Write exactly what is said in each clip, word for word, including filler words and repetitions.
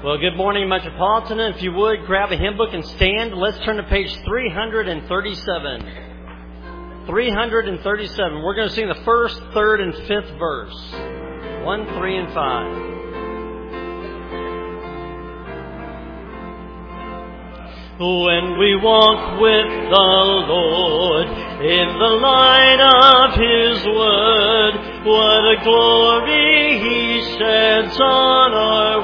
Well, good morning, Metropolitan. If you would, grab a hymn book and stand. Let's turn to page three thirty-seven. three thirty-seven. We're going to sing the first, third, and fifth verse. One, three, and five. When we walk with the Lord in the light of His Word, what a glory He sheds on our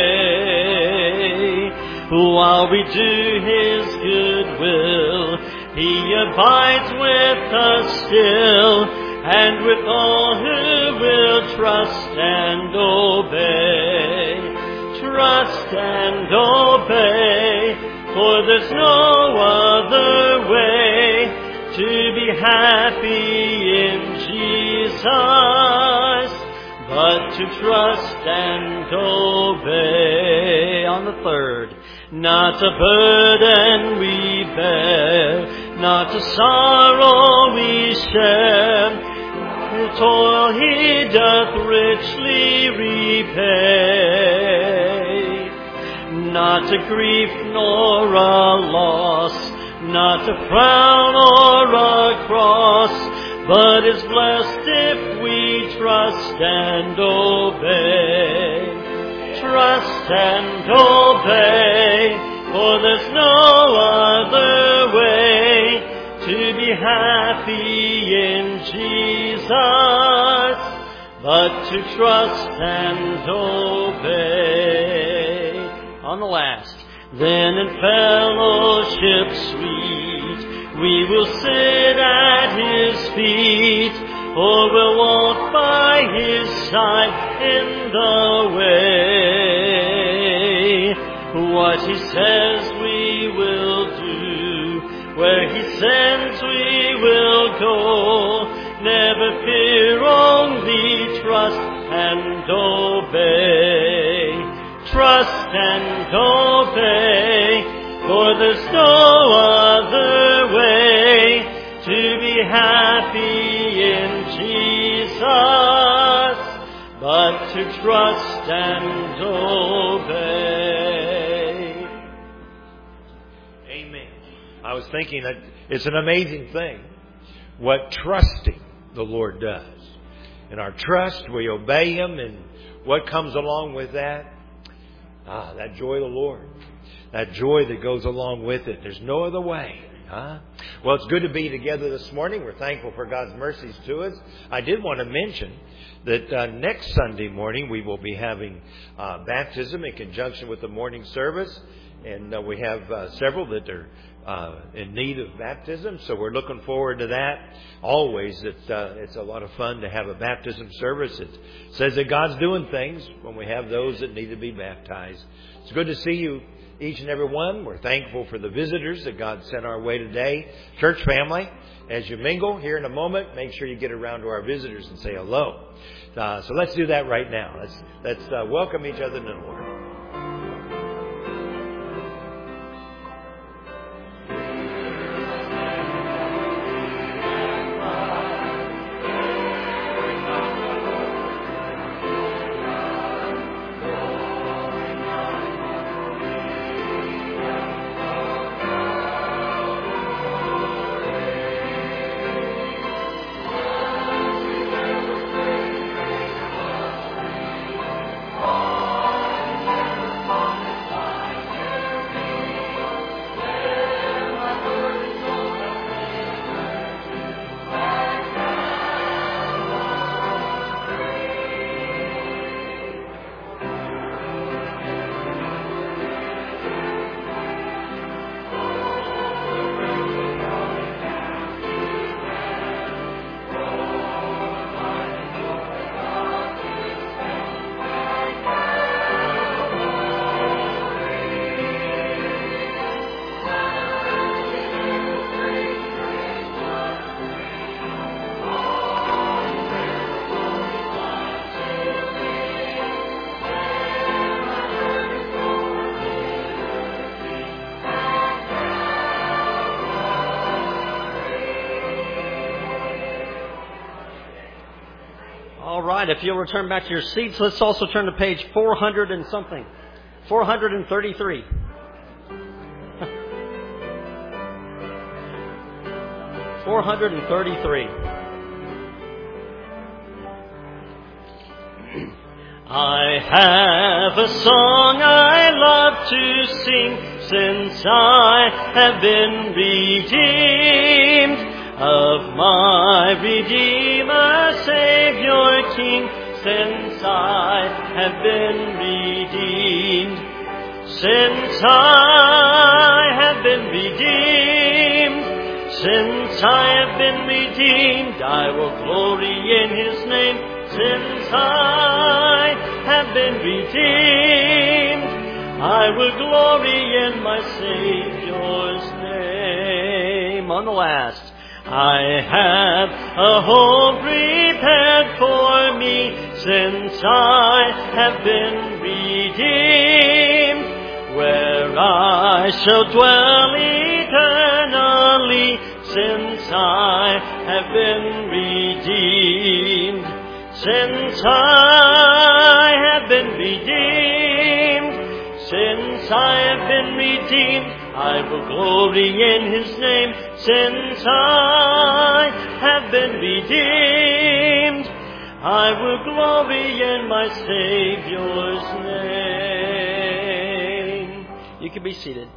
way. While we do His good will, He abides with us still, and with all who will trust and obey. Trust and obey. For there's no other way to be happy in Jesus but to trust and obey. On the third, not a burden we bear, not a sorrow we share. The toil He doth richly repay. Not a grief nor a loss, not a frown or a cross, but is blessed if we trust and obey. Trust and obey, for there's no other way to be happy in Jesus but to trust and obey. On the last, then in fellowship sweet, we will sit at His feet, or we'll walk by His side in the way. What He says we will do, where He sends we will go. Never fear, only trust and obey. Trust and obey, for there's no other way to be happy in Jesus but to trust and obey. Amen. I was thinking that it's an amazing thing what trusting the Lord does. In our trust, we obey Him, and what comes along with that? Ah, that joy of the Lord. That joy that goes along with it. There's no other way. Huh? Well, it's good to be together this morning. We're thankful for God's mercies to us. I did want to mention that uh, next Sunday morning we will be having uh, baptism in conjunction with the morning service. And uh, we have uh, several that are uh, in need of baptism. So we're looking forward to that. Always, it's, uh, it's a lot of fun to have a baptism service. It says that God's doing things when we have those that need to be baptized. It's good to see you, each and every one. We're thankful for the visitors that God sent our way today. Church family, as you mingle here in a moment, make sure you get around to our visitors and say hello. Uh, so let's do that right now. Let's, let's uh, welcome each other in the Lord. If you'll return back to your seats, let's also turn to page four hundred and something. four hundred thirty-three. four hundred thirty-three. I have a song I love to sing since I have been redeemed of my Redeemer, Savior, King, since I have been redeemed. Since I have been redeemed, since I have been redeemed, I will glory in His name. Since I have been redeemed, I will glory in my Savior's name. On the last, I have a home prepared for me, since I have been redeemed, where I shall dwell eternally, since I have been redeemed. Since I have been redeemed, since I have been redeemed, I will glory in His name. Since I have been redeemed, I will glory in my Savior's name. You can be seated.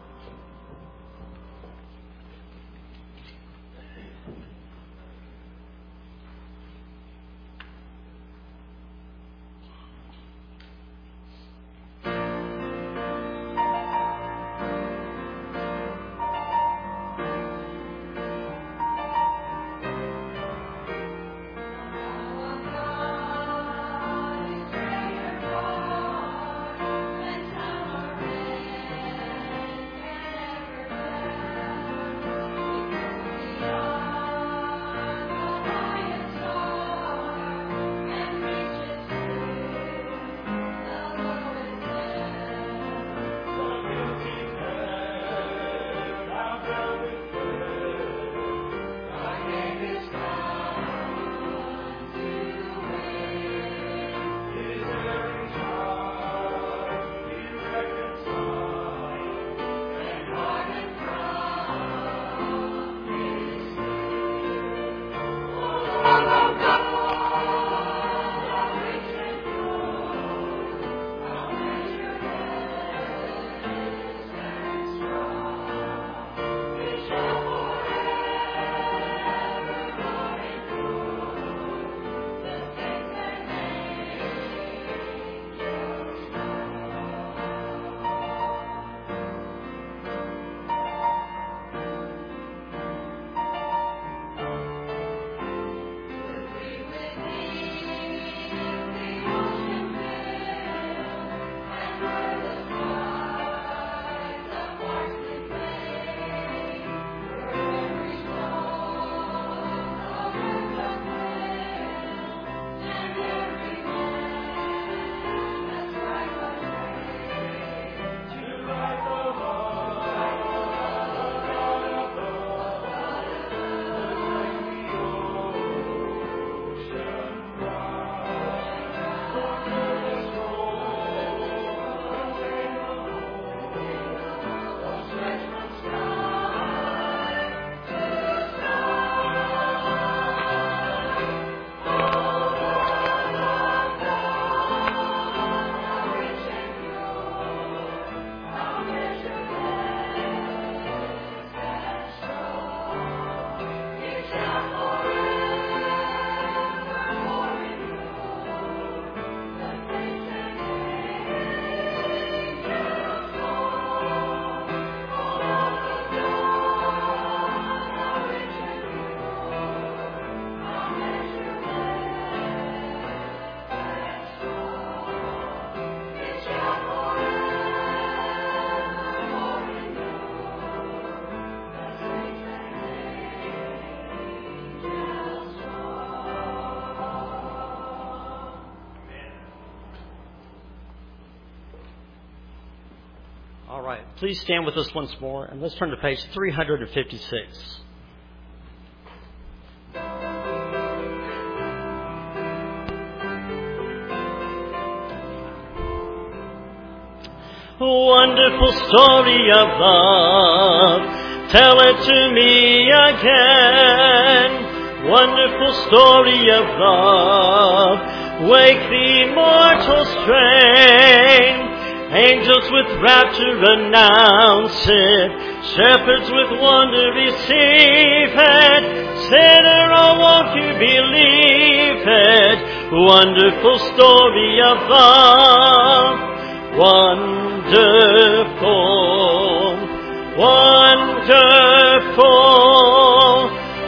All right, please stand with us once more, and let's turn to page three hundred fifty-six. Wonderful story of love, tell it to me again. Wonderful story of love, wake the immortal strain. Angels with rapture announce it, shepherds with wonder receive it. Sinner, oh, won't you believe it? Wonderful story of love, wonderful, wonderful,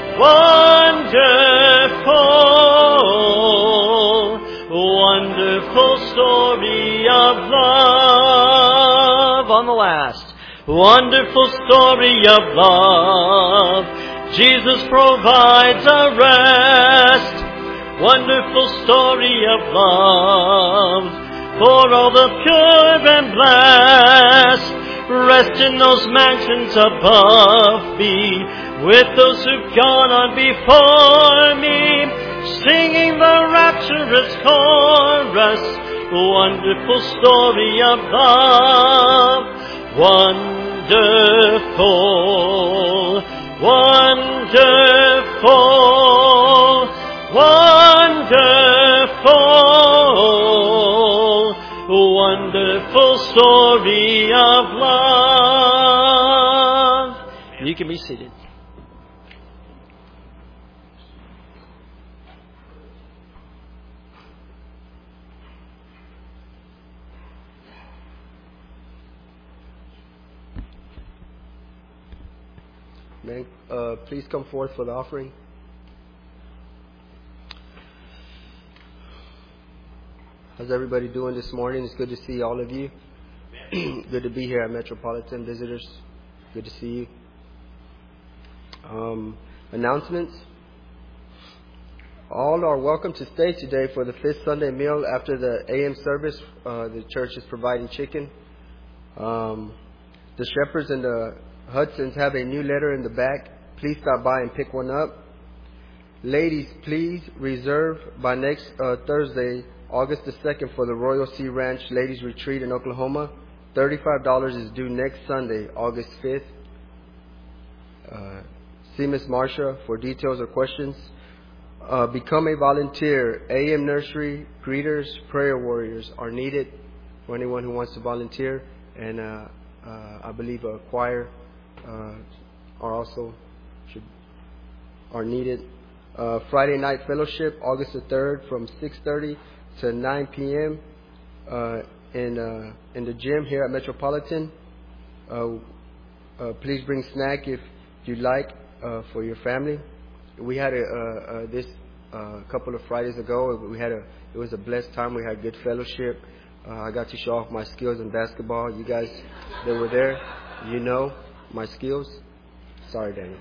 wonderful, wonderful story of love. On the last, wonderful story of love, Jesus provides a rest. Wonderful story of love, for all the pure and blessed. Rest in those mansions above me, with those who've gone on before me, singing the rapturous chorus. Wonderful story of love, wonderful, wonderful, wonderful, wonderful story of love. You can be seated. May uh, please come forth for the offering. How's everybody doing this morning? It's good to see all of you. Good to be here at Metropolitan. Visitors, good to see you. Um, announcements. All are welcome to stay today for the fifth Sunday meal after the A M service. Uh, the church is providing chicken. Um, the Shepherds and the Hudsons have a new letter in the back. Please stop by and pick one up. Ladies, please reserve by next uh, Thursday, August the second, for the Royal Sea Ranch Ladies Retreat in Oklahoma. thirty-five dollars is due next Sunday, August fifth. Uh, see Miss Marsha for details or questions. Uh, become a volunteer. A M Nursery, greeters, prayer warriors are needed for anyone who wants to volunteer. And uh, uh, I believe a choir uh, are also should are needed. Uh, Friday night fellowship, August the third, from six thirty to nine p.m. Uh, in uh, in the gym here at Metropolitan. Uh, uh, please bring snack if you'd like uh, for your family. We had a uh, uh, this uh, couple of Fridays ago. We had a it was a blessed time. We had good fellowship. Uh, I got to show off my skills in basketball. You guys that were there, you know my skills. Sorry, Danny.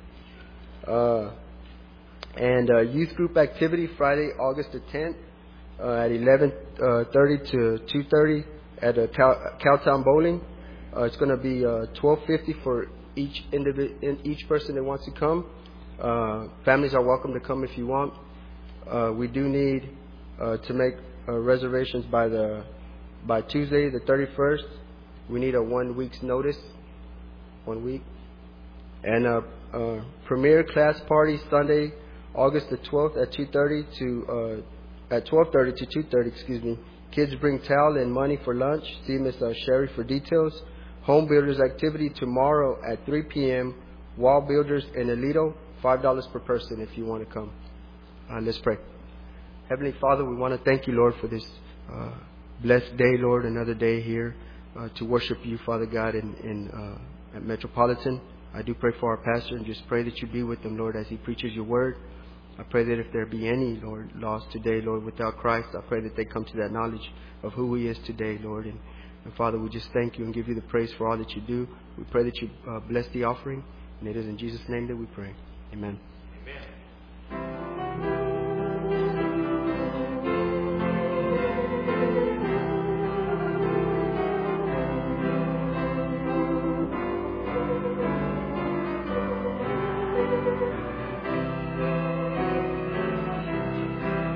Uh, and uh, youth group activity Friday, August the tenth, uh, at eleven thirty to two thirty at uh, Cow- Cowtown Bowling. Uh, it's going to be uh, twelve fifty for each individ- each person that wants to come. Uh, families are welcome to come if you want. Uh, we do need uh, to make uh, reservations by the by Tuesday the thirty-first. We need a one week's notice. One week. And uh, uh, premiere class party Sunday, August the twelfth at two thirty to uh, at twelve thirty to two thirty. Excuse me. Kids bring towel and money for lunch. See Miss uh, Sherry for details. Home builders activity tomorrow at three p.m. Wall builders in Alito, five dollars per person if you want to come. Uh, let's pray. Heavenly Father, we want to thank you, Lord, for this uh, blessed day, Lord. Another day here uh, to worship you, Father God, in, in uh, at Metropolitan. I do pray for our pastor and just pray that you be with him, Lord, as he preaches your word. I pray that if there be any, Lord, lost today, Lord, without Christ, I pray that they come to that knowledge of who he is today, Lord. And, and Father, we just thank you and give you the praise for all that you do. We pray that you uh, bless the offering, and it is in Jesus' name that we pray. Amen. Amen.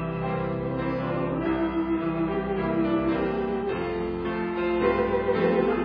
Thank you.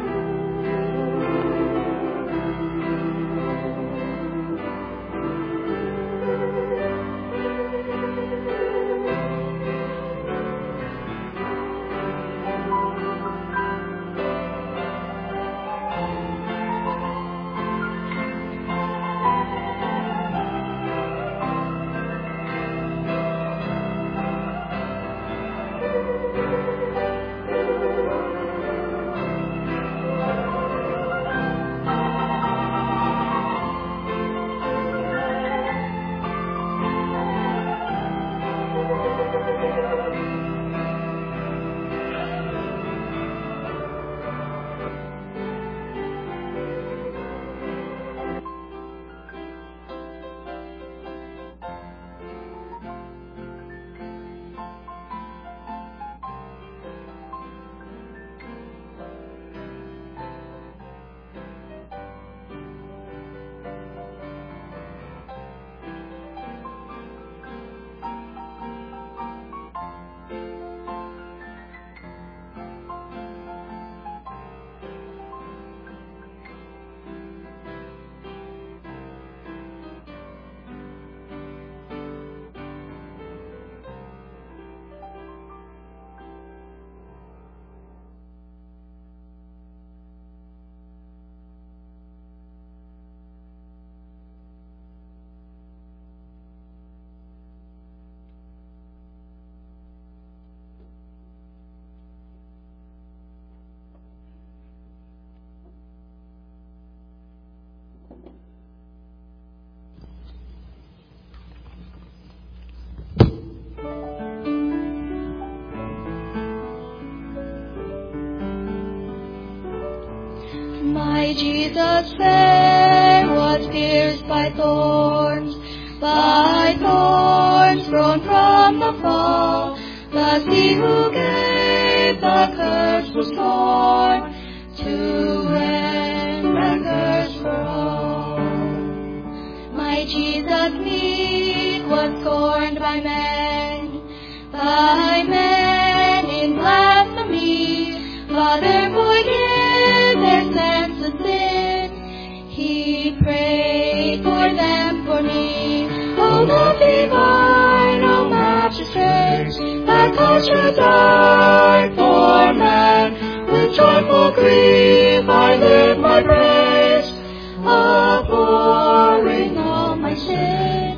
Jesus fair was pierced by thorns, by thorns thrown from the fall. Thus he who gave the curse was torn, to end the curse for all. My Jesus meek was scorned by men, by men in blasphemy. Father, forgive their senseless sin. He prayed for them, for me. Oh, love divine, oh, matchless grace, that God should die for man. With joyful grief I lift my praise, abhorring all my sin,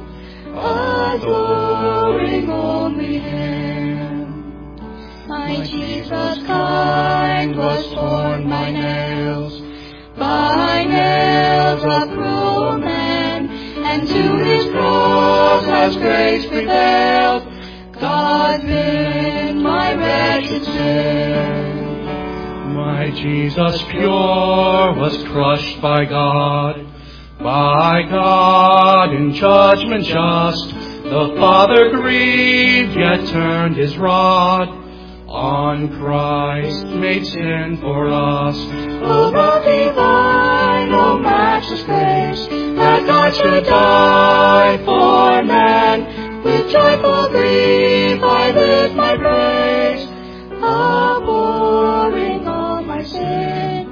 adoring only Him. My Jesus kind was torn by nails, by nails of cruel men, and to His cross has grace prevailed. God been my wretched sin. My Jesus pure was crushed by God, by God in judgment just. The Father grieved, yet turned His rod on Christ, made sin for us. O love divine, O matchless grace, that God should die for man. With joyful grief I lift my praise, abhorring all my sin,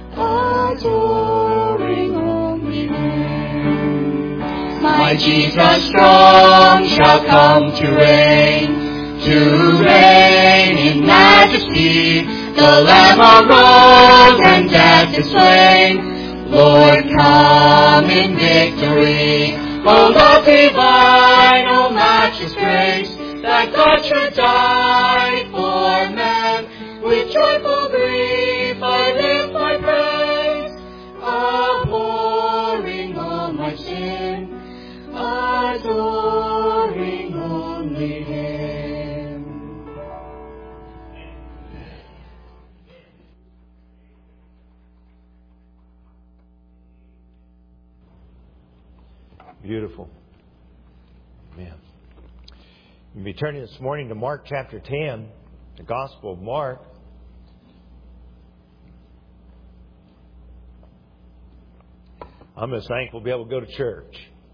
adoring only Him. My Jesus strong shall come to reign, to reign in majesty. The Lamb arose and death is slain. Lord, come in victory. O love divine, O matchless grace, that God should die for man. With joyful grief I lift my praise, abhorring all my sin, adoring only Him. Beautiful. Amen. We'll be turning this morning to Mark chapter ten, the Gospel of Mark. I'm just thankful to be able to go to church.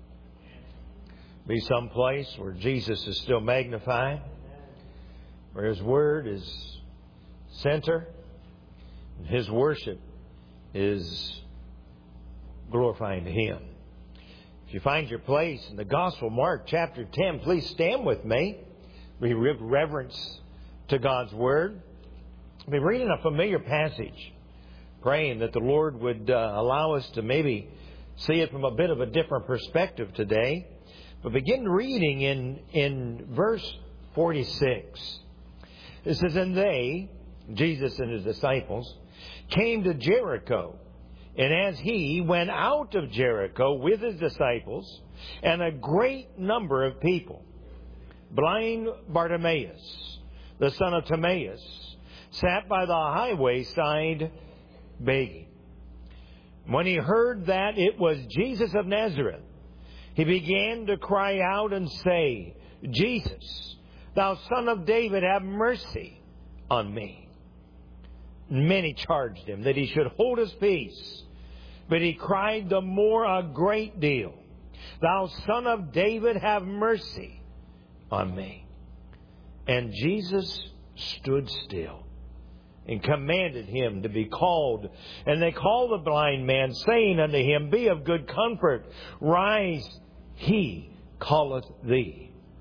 Be someplace where Jesus is still magnified, where His Word is center, and His worship is glorifying to Him. If you find your place in the Gospel of Mark chapter ten, please stand with me. We give reverence to God's Word. We'll be reading a familiar passage, praying that the Lord would uh, allow us to maybe see it from a bit of a different perspective today. But begin reading in, in verse forty-six. It says, "And they," Jesus and His disciples, "came to Jericho. And as He went out of Jericho with His disciples and a great number of people, blind Bartimaeus, the son of Timaeus, sat by the highway side begging. When he heard that it was Jesus of Nazareth, he began to cry out and say, 'Jesus, thou son of David, have mercy on me.' Many charged him that he should hold his peace. But he cried the more a great deal, 'Thou son of David, have mercy on me.' And Jesus stood still and commanded him to be called. And they called the blind man, saying unto him, 'Be of good comfort, rise, he calleth thee.'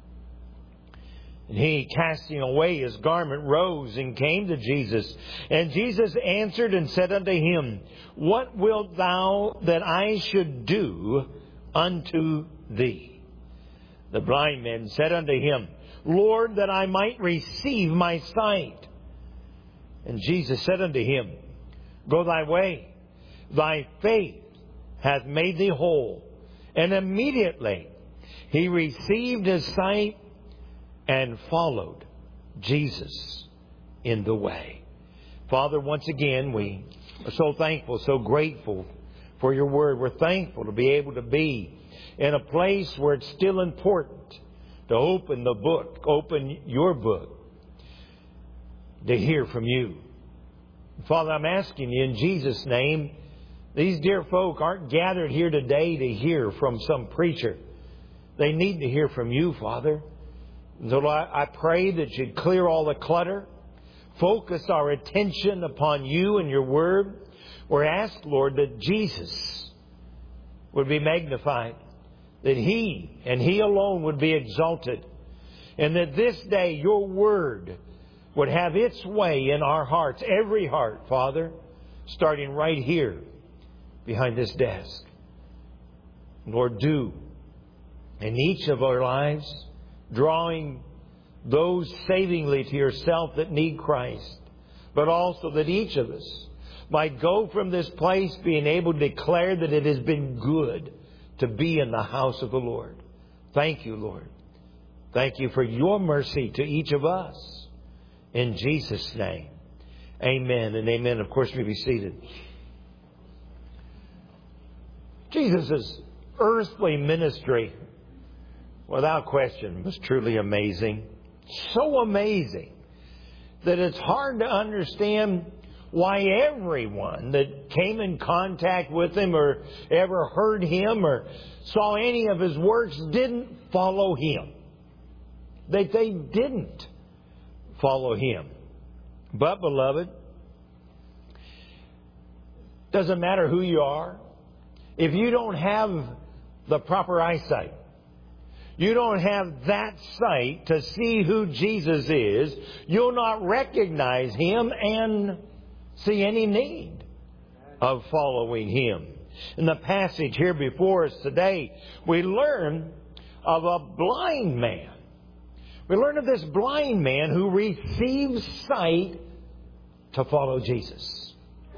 And he, casting away his garment, rose and came to Jesus. And Jesus answered and said unto him, 'What wilt thou that I should do unto thee?' The blind man said unto him, 'Lord, that I might receive my sight.' And Jesus said unto him, 'Go thy way, thy faith hath made thee whole.' And immediately he received his sight and followed Jesus in the way." Father, once again, we are so thankful, so grateful for your word. We're thankful to be able to be in a place where it's still important to open the book, open your book, to hear from you. Father, I'm asking you in Jesus' name, these dear folk aren't gathered here today to hear from some preacher. They need to hear from you, Father. So I pray that you'd clear all the clutter, focus our attention upon you and your word. We're asked, Lord, that Jesus would be magnified, that He and He alone would be exalted, and that this day your word would have its way in our hearts, every heart, Father, starting right here behind this desk. Lord, do in each of our lives, drawing those savingly to yourself that need Christ, but also that each of us might go from this place being able to declare that it has been good to be in the house of the Lord. Thank you, Lord. Thank you for your mercy to each of us. In Jesus' name, amen and amen. Of course, we be seated. Jesus' earthly ministry, without question, was truly amazing. So amazing that it's hard to understand why everyone that came in contact with Him or ever heard Him or saw any of His works didn't follow Him. That they didn't follow Him. But, beloved, doesn't matter who you are. If you don't have the proper eyesight, you don't have that sight to see who Jesus is, you'll not recognize Him and see any need of following Him. In the passage here before us today, we learn of a blind man. We learn of this blind man who receives sight to follow Jesus.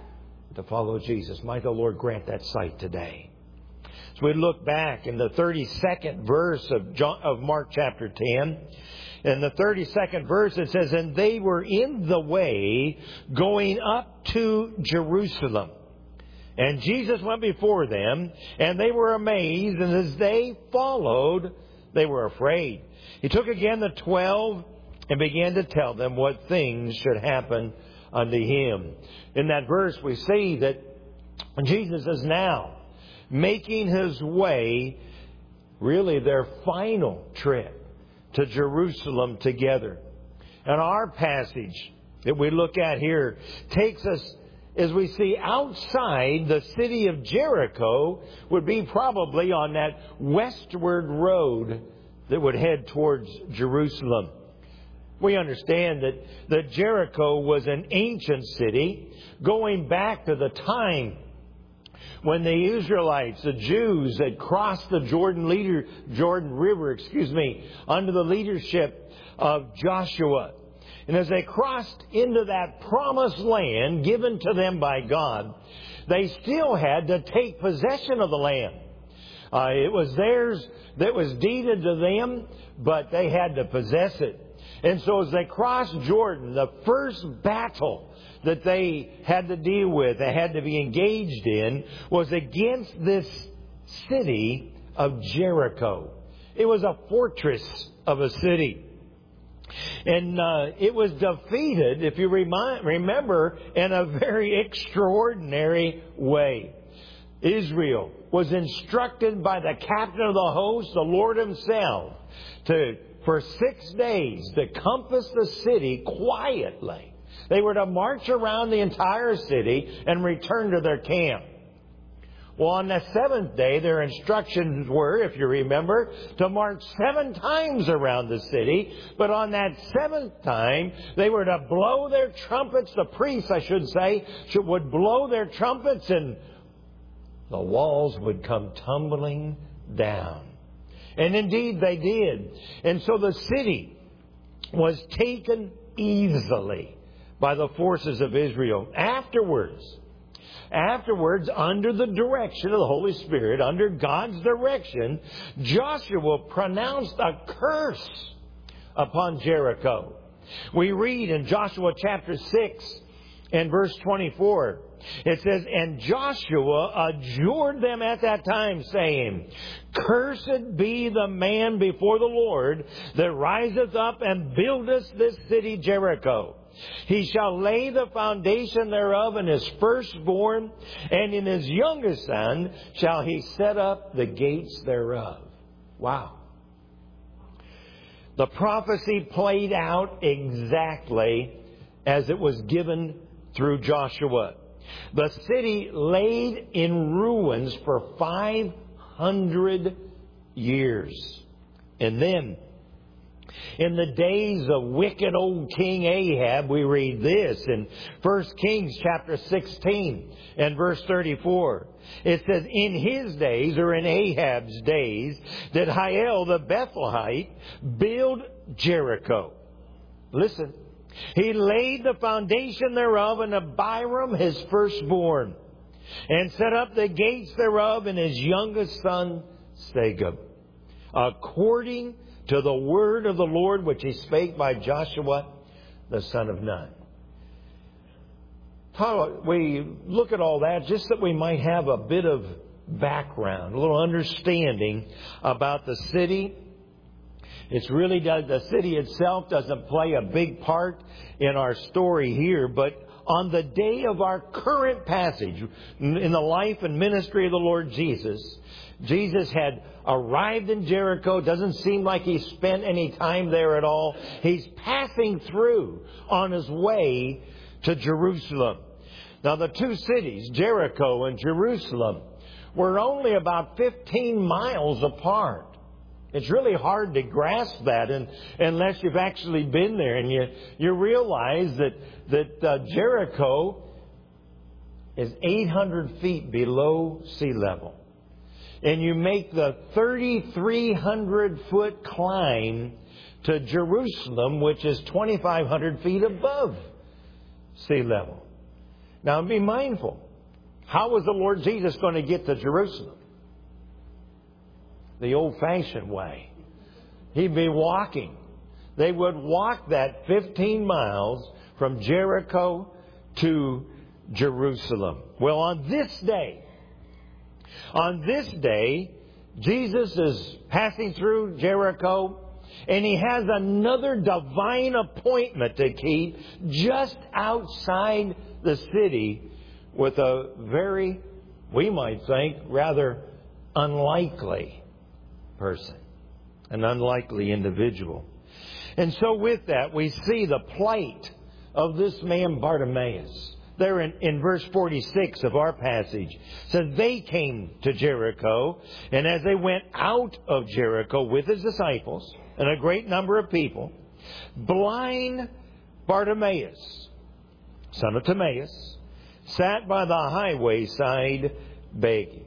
To follow Jesus. Might the Lord grant that sight today. As we look back in the thirty-second verse of John, of Mark chapter ten, in the thirty-second verse it says, "And they were in the way going up to Jerusalem. And Jesus went before them, and they were amazed, and as they followed, they were afraid. He took again the twelve and began to tell them what things should happen unto Him." In that verse we see that Jesus is now making His way, really their final trip to Jerusalem together. And our passage that we look at here takes us, as we see, outside the city of Jericho, would be probably on that westward road that would head towards Jerusalem. We understand that, that Jericho was an ancient city going back to the time when the Israelites, the Jews, had crossed the Jordan leader, Jordan River, excuse me, under the leadership of Joshua. And as they crossed into that promised land given to them by God, they still had to take possession of the land. Uh, it was theirs that was deeded to them, but they had to possess it. And so as they crossed Jordan, the first battle that they had to deal with, they had to be engaged in, was against this city of Jericho. It was a fortress of a city. And uh, it was defeated, if you remind, remember, in a very extraordinary way. Israel was instructed by the captain of the host, the Lord Himself, to for six days to compass the city quietly. They were to march around the entire city and return to their camp. Well, on the seventh day, their instructions were, if you remember, to march seven times around the city. But on that seventh time, they were to blow their trumpets. The priests, I should say, should, would blow their trumpets, and the walls would come tumbling down. And indeed they did. And so the city was taken easily by the forces of Israel. Afterwards, afterwards, under the direction of the Holy Spirit, under God's direction, Joshua pronounced a curse upon Jericho. We read in Joshua chapter six and verse twenty-four, It says, and Joshua adjured them at that time, saying, Cursed be the man before the Lord that riseth up and buildeth this city Jericho. He shall lay the foundation thereof in his firstborn, and in his youngest son shall he set up the gates thereof. Wow. The prophecy played out exactly as it was given through Joshua. The city laid in ruins for five hundred years. And then, in the days of wicked old King Ahab, we read this in First Kings chapter sixteen and verse thirty-four. It says, in his days, or in Ahab's days, did Hiel the Bethelite build Jericho. Listen. He laid the foundation thereof, and Abiram his firstborn, and set up the gates thereof in his youngest son Segub, according to the word of the Lord which he spake by Joshua the son of Nun. We look at all that just that we might have a bit of background, a little understanding about the city. It's really does, the city itself doesn't play a big part in our story here, but on the day of our current passage in the life and ministry of the Lord Jesus, Jesus had arrived in Jericho. Doesn't seem like he spent any time there at all. He's passing through on his way to Jerusalem. Now, the two cities, Jericho and Jerusalem, were only about fifteen miles apart. It's really hard to grasp that and, unless you've actually been there, and you, you realize that, that uh, Jericho is eight hundred feet below sea level. And you make the thirty-three hundred foot climb to Jerusalem, which is twenty-five hundred feet above sea level. Now, be mindful. How was the Lord Jesus going to get to Jerusalem? The old-fashioned way. He'd be walking. They would walk that fifteen miles from Jericho to Jerusalem. Well, on this day, on this day, Jesus is passing through Jericho, and he has another divine appointment to keep just outside the city with a very, we might think, rather unlikely person, an unlikely individual. And so with that, we see the plight of this man Bartimaeus. There in, in verse forty-six of our passage, it says, they came to Jericho, and as they went out of Jericho with his disciples and a great number of people, blind Bartimaeus, son of Timaeus, sat by the highway side begging.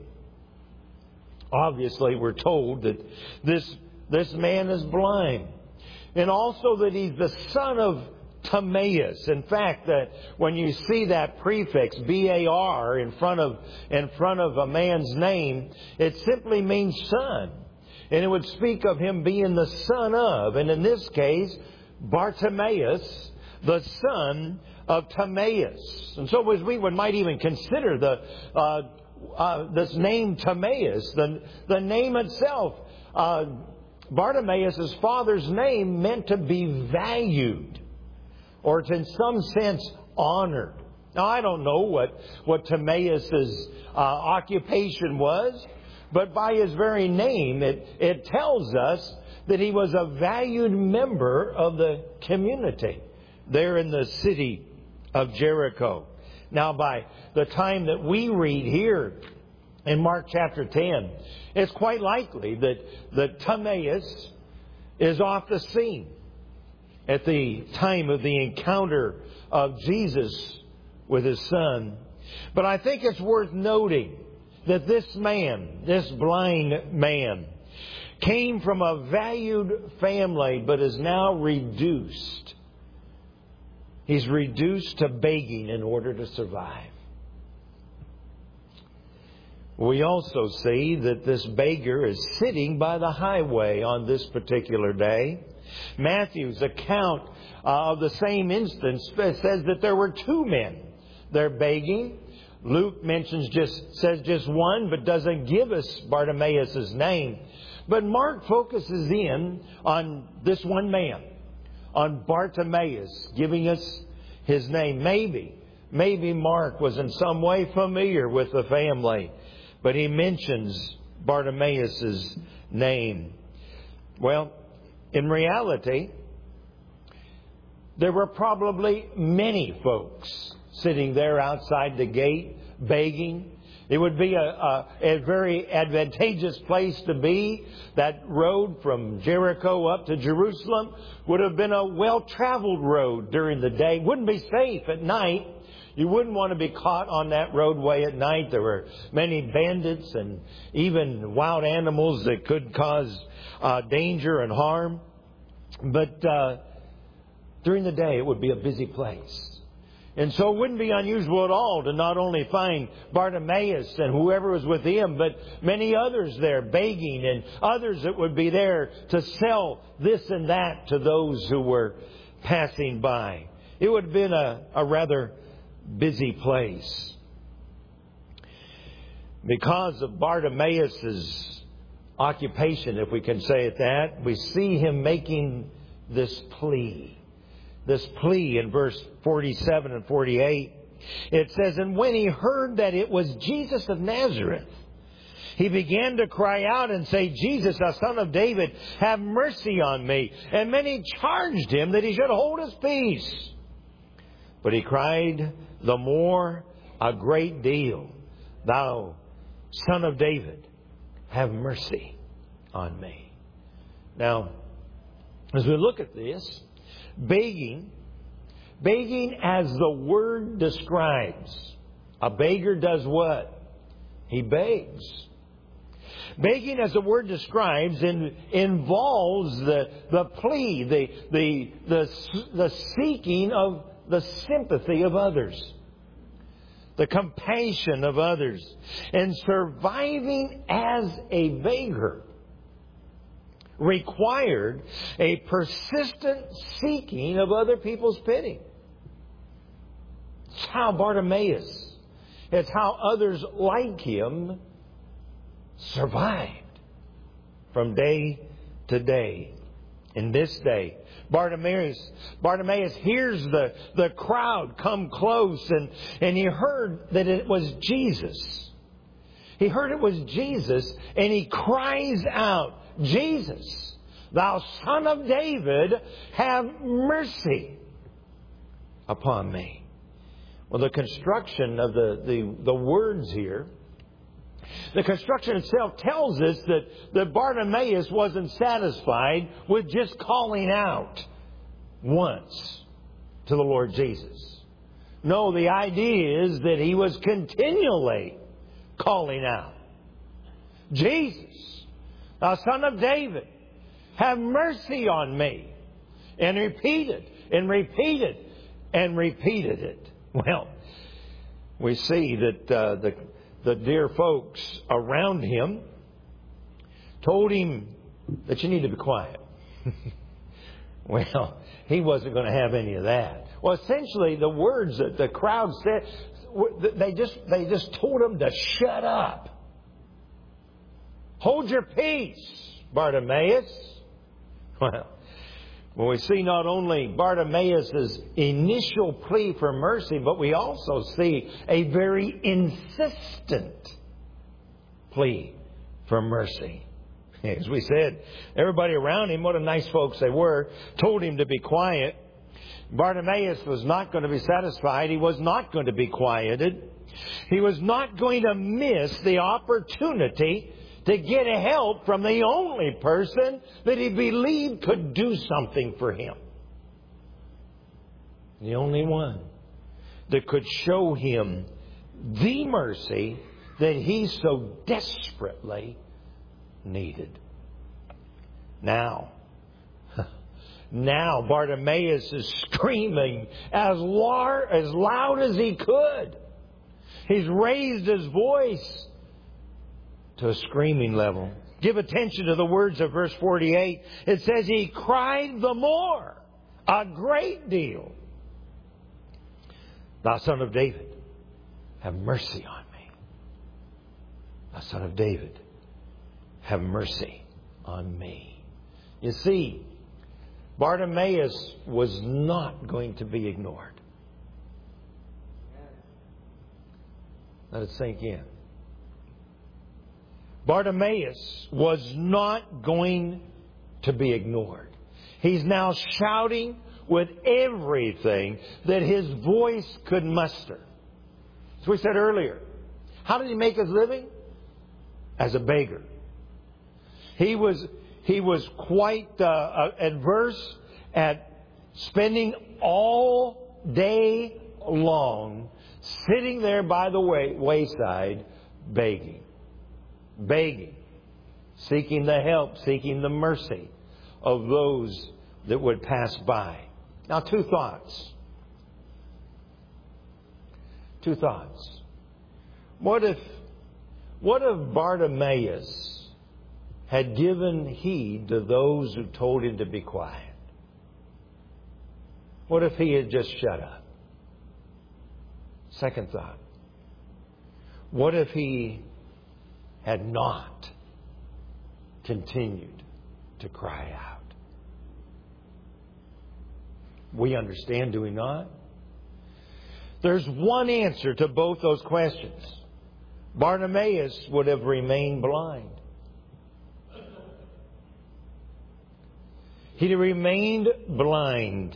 Obviously, we're told that this, this man is blind. And also that he's the son of Timaeus. In fact, that when you see that prefix, B A R, in front of, in front of a man's name, it simply means son. And it would speak of him being the son of, and in this case, Bartimaeus, the son of Timaeus. And so as we would, might even consider the uh, Uh, this name Timaeus, the, the name itself, uh, Bartimaeus' father's name meant to be valued, or to in some sense honored. Now, I don't know what, what Timaeus' uh, occupation was, but by his very name, it, it tells us that he was a valued member of the community there in the city of Jericho. Now, by the time that we read here in Mark chapter ten, it's quite likely that, that Timaeus is off the scene at the time of the encounter of Jesus with his son. But I think it's worth noting that this man, this blind man, came from a valued family but is now reduced. He's reduced to begging in order to survive. We also see that this beggar is sitting by the highway on this particular day. Matthew's account of the same instance says that there were two men. They're begging. Luke mentions just, says just one, but doesn't give us Bartimaeus' name. But Mark focuses in on this one man, on Bartimaeus, giving us his name. Maybe, maybe Mark was in some way familiar with the family, but he mentions Bartimaeus' name. Well, in reality, there were probably many folks sitting there outside the gate begging. It would be a, a, a very advantageous place to be. That road from Jericho up to Jerusalem would have been a well-traveled road during the day. Wouldn't be safe at night. You wouldn't want to be caught on that roadway at night. There were many bandits and even wild animals that could cause uh, danger and harm. But uh, during the day, it would be a busy place. And so it wouldn't be unusual at all to not only find Bartimaeus and whoever was with him, but many others there begging, and others that would be there to sell this and that to those who were passing by. It would have been a, a rather busy place. Because of Bartimaeus' occupation, if we can say it that, we see him making this plea. This plea in verse forty-seven and forty-eight. It says, "And when he heard that it was Jesus of Nazareth, he began to cry out and say, 'Jesus, thou son of David, have mercy on me.' And many charged him that he should hold his peace. But he cried the more a great deal, 'Thou son of David, have mercy on me.'" Now, as we look at this, begging, begging as the word describes. A beggar does what? He begs. Begging as the word describes in, involves the, the plea, the, the, the, the seeking of the sympathy of others, the compassion of others, and surviving as a beggar required a persistent seeking of other people's pity. It's how Bartimaeus, it's how others like him survived from day to day. In this day, Bartimaeus, Bartimaeus hears the, the crowd come close, and, and he heard that it was Jesus. He heard it was Jesus, and he cries out, "Jesus, thou son of David, have mercy upon me." Well, the construction of the, the, the words here, the construction itself tells us that, that Bartimaeus wasn't satisfied with just calling out once to the Lord Jesus. No, the idea is that he was continually calling out, "Jesus, thou son of David, have mercy on me." And repeated and repeated and repeated it. Well, we see that uh, the, the dear folks around him told him that you need to be quiet. Well, he wasn't going to have any of that. Well, essentially, the words that the crowd said, they just, they just told him to shut up. "Hold your peace, Bartimaeus." Well, well, we see not only Bartimaeus' initial plea for mercy, but we also see a very insistent plea for mercy. As we said, everybody around him, what a nice folks they were, told him to be quiet. Bartimaeus was not going to be satisfied. He was not going to be quieted. He was not going to miss the opportunity to get help from the only person that he believed could do something for him. The only one that could show him the mercy that he so desperately needed. Now, now Bartimaeus is screaming as, lar- as loud as he could. He's raised his voice to a screaming level. Give attention to the words of verse forty-eight. It says he cried the more, a great deal, "Thou son of David, have mercy on me. Thou Son of David, have mercy on me. You see, Bartimaeus was not going to be ignored. Let it sink in. Bartimaeus was not going to be ignored. He's now shouting with everything that his voice could muster. As we said earlier, how did he make his living? As a beggar. He was he was quite uh, adverse at spending all day long sitting there by the way, wayside begging. Begging. Seeking the help, seeking the mercy of those that would pass by. Now, two thoughts. Two thoughts. What if, what if Bartimaeus had given heed to those who told him to be quiet? What if he had just shut up? Second thought. What if he had not continued to cry out? We understand, do we not? There's one answer to both those questions. Bartimaeus would have remained blind. He'd have remained blind.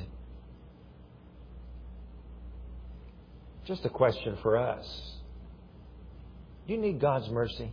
Just a question for us. Do you need God's mercy?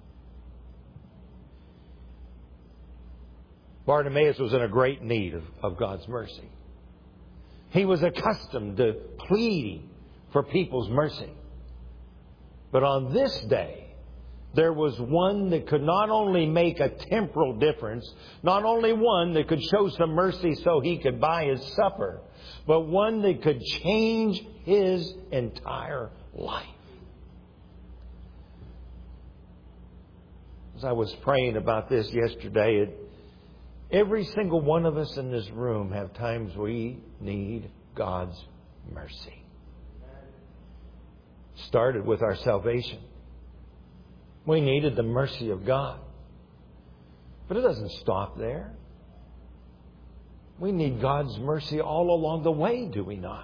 Bartimaeus was in a great need of, of God's mercy. He was accustomed to pleading for people's mercy. But on this day, there was one that could not only make a temporal difference, not only one that could show some mercy so he could buy his supper, but one that could change his entire life. As I was praying about this yesterday, it, every single one of us in this room have times we need God's mercy. Started with our salvation. We needed the mercy of God. But it doesn't stop there. We need God's mercy all along the way, do we not?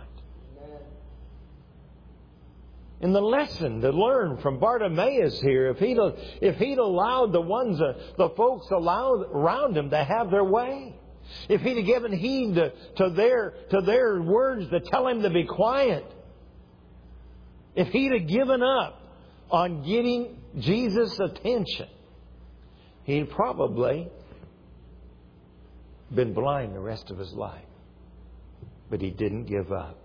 In the lesson to learn from Bartimaeus here, if he'd, if he'd allowed the ones, uh, the folks allowed around him to have their way, if he'd have given heed to, to their to their words to tell him to be quiet, if he'd have given up on getting Jesus' attention, he'd probably been blind the rest of his life. But he didn't give up.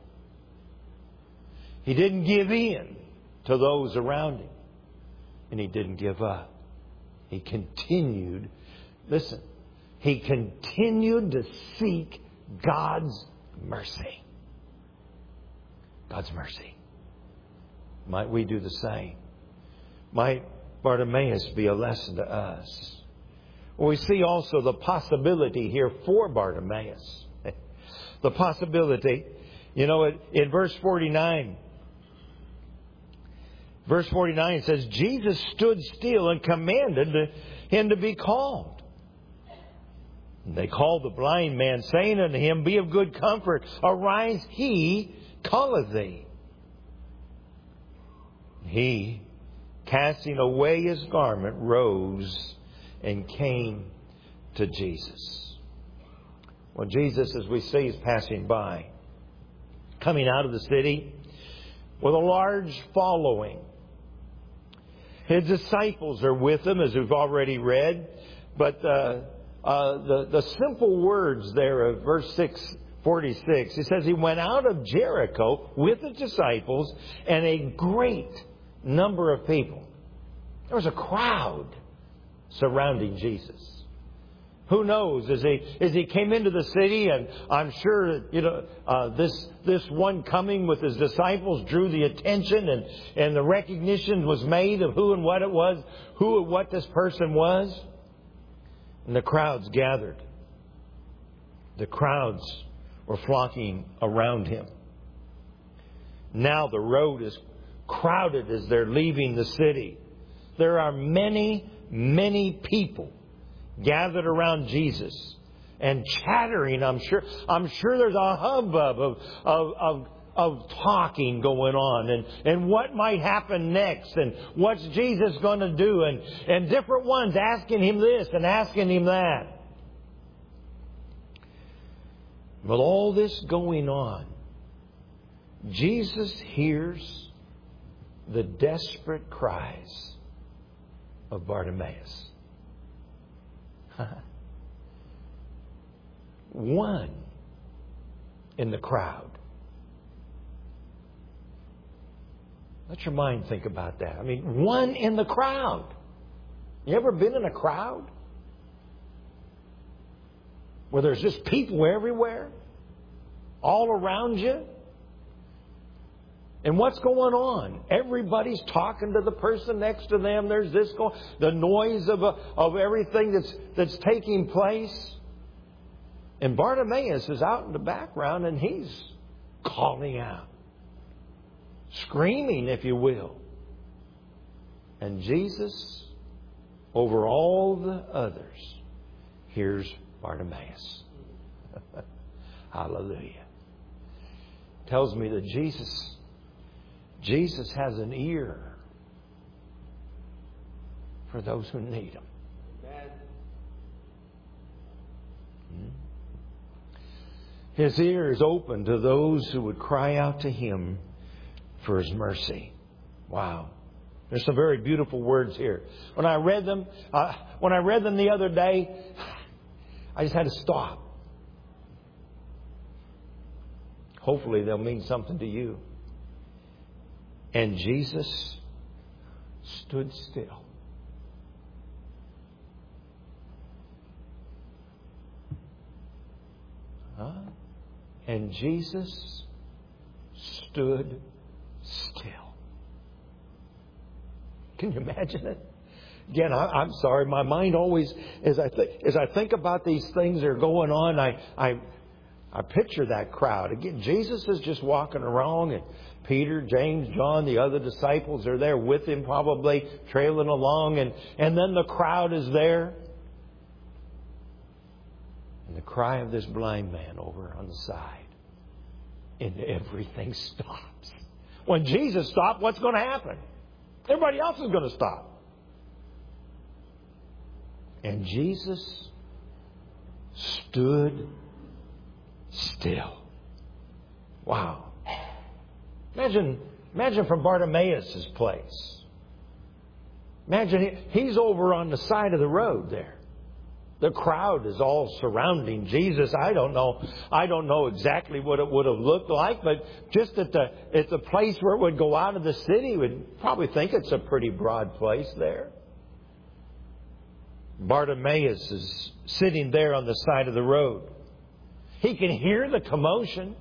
He didn't give in to those around him. And he didn't give up. He continued, listen, he continued to seek God's mercy. God's mercy. Might we do the same? Might Bartimaeus be a lesson to us? Well, we see also the possibility here for Bartimaeus. The possibility, you know, in verse forty-nine, verse forty-nine says, Jesus stood still and commanded him to be called. And they called the blind man, saying unto him, Be of good comfort, arise, he calleth thee. He, casting away his garment, rose and came to Jesus. Well, Jesus, as we see, is passing by, coming out of the city with a large following. His disciples are with him, as we've already read. But uh, uh, the, the simple words there of verse six, forty-six, it says, He went out of Jericho with his disciples and a great number of people. There was a crowd surrounding Jesus. Who knows, as he, as he came into the city, and I'm sure, you know, uh, this, this one coming with his disciples drew the attention, and, and the recognition was made of who and what it was, who and what this person was. And the crowds gathered. The crowds were flocking around him. Now the road is crowded as they're leaving the city. There are many, many people gathered around Jesus and chattering. I'm sure. I'm sure there's a hubbub of of of, of talking going on, and and what might happen next, and what's Jesus going to do, and and different ones asking him this and asking him that. With all this going on, Jesus hears the desperate cries of Bartimaeus. One in the crowd. Let your mind think about that. I mean, one in the crowd. You ever been in a crowd where there's just people everywhere, all around you? And what's going on? Everybody's talking to the person next to them. There's this going, the noise of a, of everything that's that's taking place. And Bartimaeus is out in the background, and he's calling out, screaming, if you will. And Jesus, over all the others, hears Bartimaeus. Hallelujah. Tells me that Jesus Jesus has an ear for those who need Him. His ear is open to those who would cry out to Him for His mercy. Wow. There's some very beautiful words here. When I read them, uh, when I read them the other day, I just had to stop. Hopefully they'll mean something to you. And Jesus stood still. Huh? And Jesus stood still. Can you imagine it? Again, I, I'm sorry. My mind always, as I th- as I think about these things that are going on, I I I picture that crowd. Again, Jesus is just walking around, and Peter, James, John, the other disciples are there with him, probably trailing along, and, and then the crowd is there. And the cry of this blind man over on the side. And everything stops. When Jesus stopped, what's going to happen? Everybody else is going to stop. And Jesus stood still. Wow. Imagine, imagine from Bartimaeus' place. Imagine he, he's over on the side of the road there. The crowd is all surrounding Jesus. I don't know. I don't know exactly what it would have looked like, but just at the at the place where it would go out of the city, we'd probably think it's a pretty broad place there. Bartimaeus is sitting there on the side of the road. He can hear the commotion.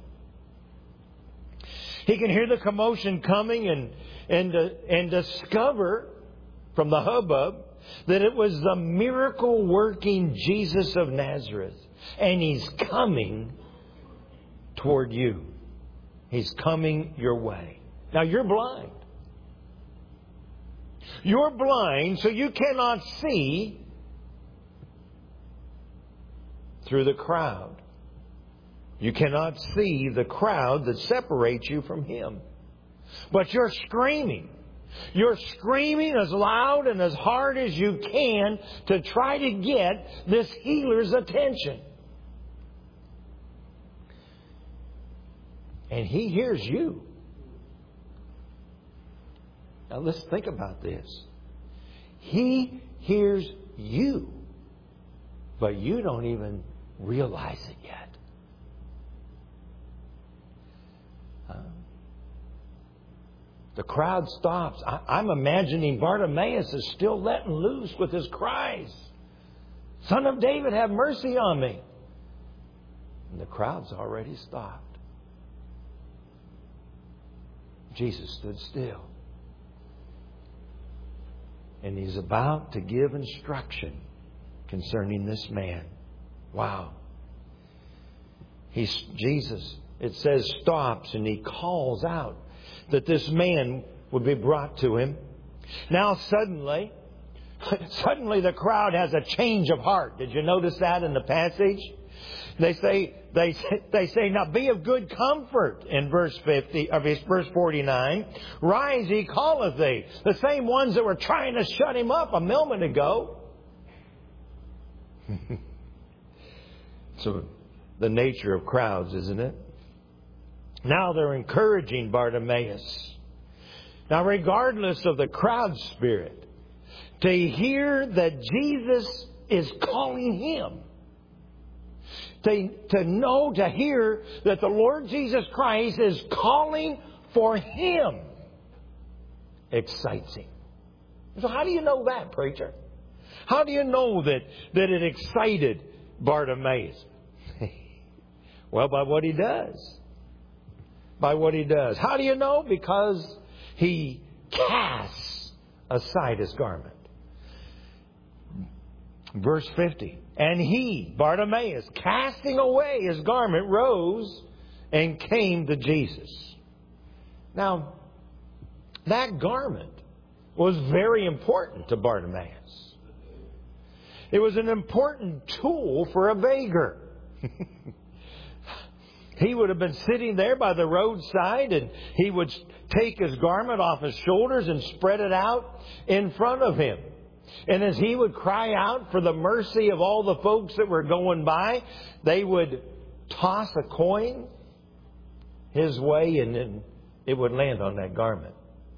He can hear the commotion coming and and uh, and discover from the hubbub that it was the miracle-working Jesus of Nazareth. And He's coming toward you. He's coming your way. Now, you're blind. You're blind, so you cannot see through the crowd. You cannot see the crowd that separates you from Him. But you're screaming. You're screaming as loud and as hard as you can to try to get this healer's attention. And He hears you. Now let's think about this. He hears you, but you don't even realize it yet. Huh? The crowd stops. I, I'm imagining Bartimaeus is still letting loose with his cries. Son of David, have mercy on me. And the crowd's already stopped. Jesus stood still. And He's about to give instruction concerning this man. Wow. He's, Jesus, it says, stops, and He calls out that this man would be brought to him. Now suddenly, suddenly the crowd has a change of heart. Did you notice that in the passage? They say, they say, they say, now be of good comfort in verse fifty, of verse forty-nine. Rise, he calleth thee. The same ones that were trying to shut him up a moment ago. So the nature of crowds, isn't it? Now they're encouraging Bartimaeus. Now, regardless of the crowd spirit, to hear that Jesus is calling him, to, to know, to hear that the Lord Jesus Christ is calling for him, excites him. So how do you know that, preacher? How do you know that, that it excited Bartimaeus? Well, by what he does. By what he does. How do you know? Because he casts aside his garment. Verse fifty. And he, Bartimaeus, casting away his garment, rose and came to Jesus. Now, that garment was very important to Bartimaeus. It was an important tool for a beggar. He would have been sitting there by the roadside, and he would take his garment off his shoulders and spread it out in front of him. And as he would cry out for the mercy of all the folks that were going by, they would toss a coin his way, and then it would land on that garment.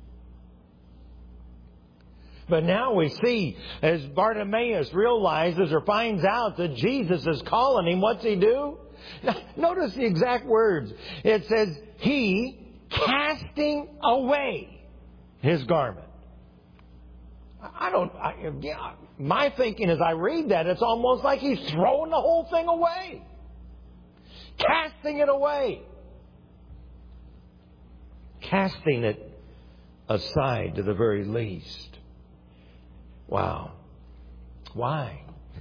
But now we see, as Bartimaeus realizes or finds out that Jesus is calling him, what's he do? Now, notice the exact words. It says, he casting away his garment. I don't, I, yeah, my thinking as I read that, it's almost like he's throwing the whole thing away. Casting it away. Casting it aside to the very least. Wow. Why?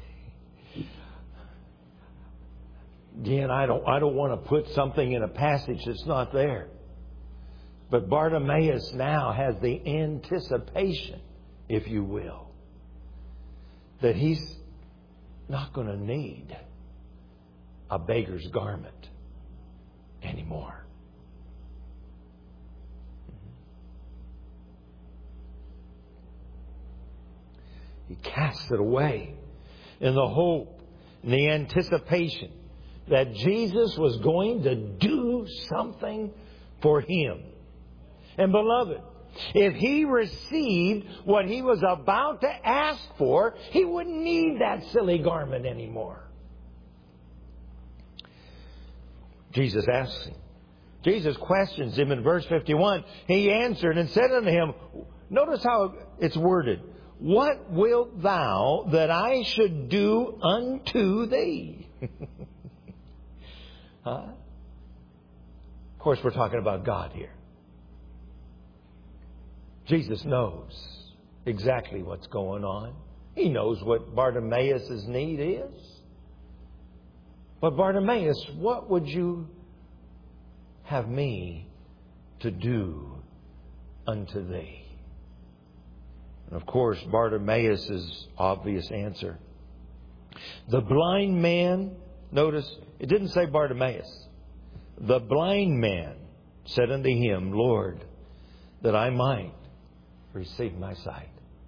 Again, I don't, I don't want to put something in a passage that's not there. But Bartimaeus now has the anticipation, if you will, that he's not going to need a beggar's garment anymore. He casts it away in the hope, in the anticipation that Jesus was going to do something for him. And beloved, if he received what he was about to ask for, he wouldn't need that silly garment anymore. Jesus asks him. Jesus questions him in verse fifty-one. He answered and said unto him, notice how it's worded, what wilt thou that I should do unto thee? Huh? Of course, we're talking about God here. Jesus knows exactly what's going on. He knows what Bartimaeus' need is. But Bartimaeus, what would you have me to do unto thee? And of course, Bartimaeus' obvious answer. The blind man, notice, it didn't say Bartimaeus. The blind man said unto him, Lord, that I might receive my sight.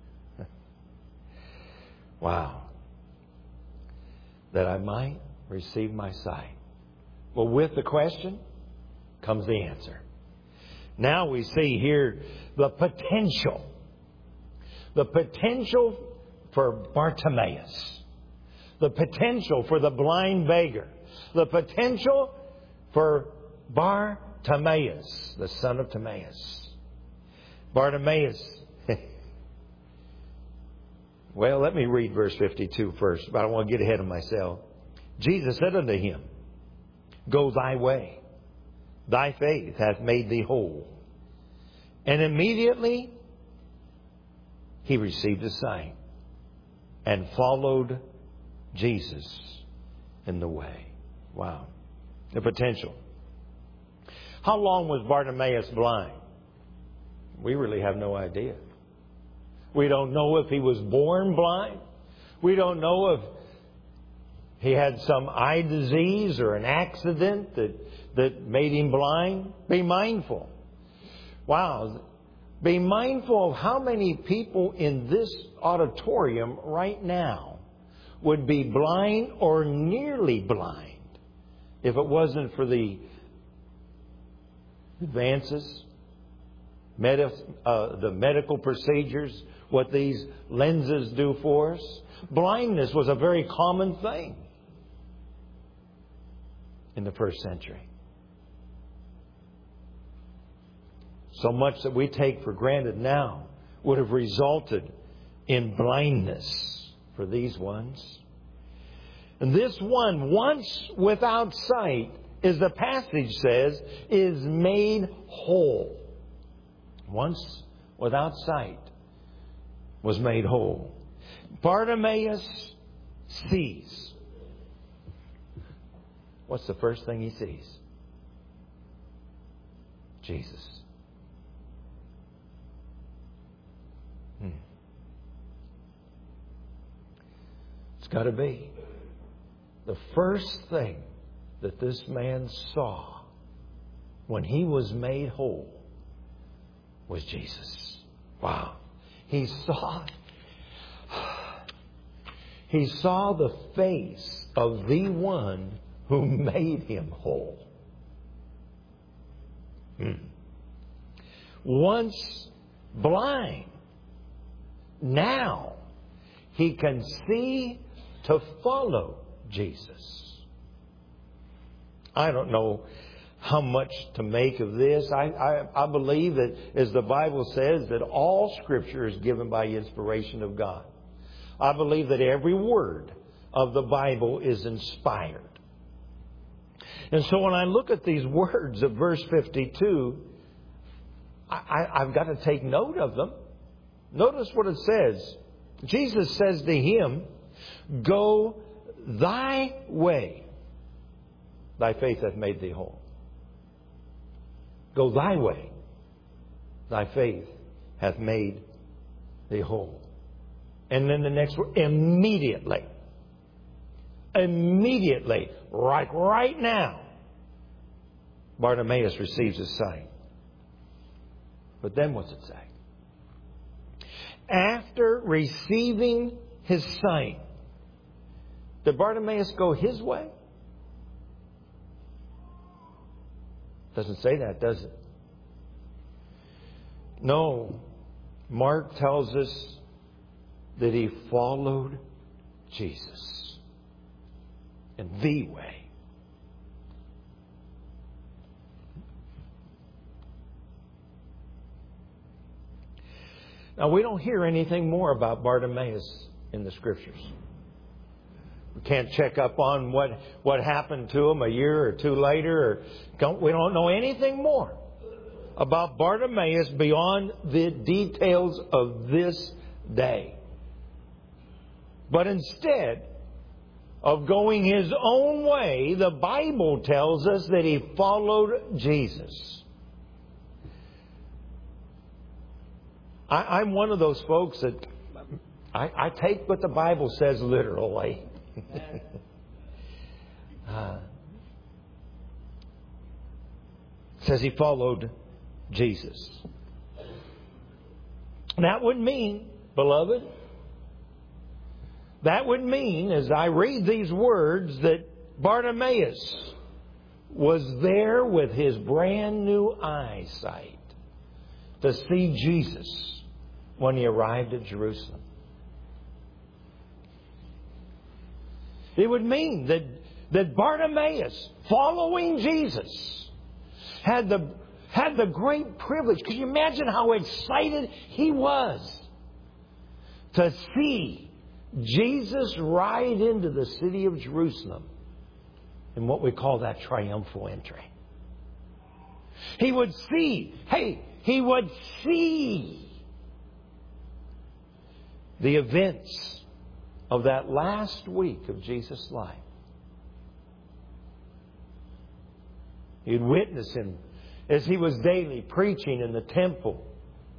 Wow. That I might receive my sight. Well, with the question comes the answer. Now we see here the potential. The potential for Bartimaeus. The potential for the blind beggar. The potential for Bartimaeus, the son of Timaeus. Bartimaeus. Well, let me read verse fifty-two first, but I don't want to get ahead of myself. Jesus said unto him, go thy way. Thy faith hath made thee whole. And immediately he received his sight and followed Jesus in the way. Wow. The potential. How long was Bartimaeus blind? We really have no idea. We don't know if he was born blind. We don't know if he had some eye disease or an accident that, that made him blind. Be mindful. Wow. Be mindful of how many people in this auditorium right now would be blind or nearly blind if it wasn't for the advances, med- uh, the medical procedures, what these lenses do for us. Blindness was a very common thing in the first century. So much that we take for granted now would have resulted in blindness for these ones. And this one, once without sight, as the passage says, is made whole. Once without sight was made whole. Bartimaeus sees. What's the first thing he sees? Jesus. Hmm. It's got to be. The first thing that this man saw when he was made whole was Jesus. Wow. He saw, he saw the face of the one who made him whole. Hmm. Once blind, now he can see to follow Jesus. I don't know how much to make of this. I, I, I believe that, as the Bible says, that all Scripture is given by inspiration of God. I believe that every word of the Bible is inspired. And so when I look at these words of verse fifty-two, I, I, I've got to take note of them. Notice what it says. Jesus says to him, "Go thy way. Thy faith hath made thee whole." Go thy way. Thy faith hath made thee whole. And then the next word, immediately. Immediately. Right, right now. Bartimaeus receives his sight. But then what's it say? After receiving his sight, did Bartimaeus go his way? Doesn't say that, does it? No. Mark tells us that he followed Jesus in the way. Now, we don't hear anything more about Bartimaeus in the Scriptures. We can't check up on what, what happened to him a year or two later. Or don't, we don't know anything more about Bartimaeus beyond the details of this day. But instead of going his own way, the Bible tells us that he followed Jesus. I, I'm one of those folks that I, I take what the Bible says literally. uh, says he followed Jesus. That would mean, beloved, that would mean, as I read these words, that Bartimaeus was there with his brand new eyesight to see Jesus when he arrived at Jerusalem. It would mean that, that Bartimaeus, following Jesus, had the, had the great privilege. Could you imagine how excited he was to see Jesus ride into the city of Jerusalem in what we call that triumphal entry? He would see, hey, he would see the events of that last week of Jesus' life. He'd witness him as he was daily preaching in the temple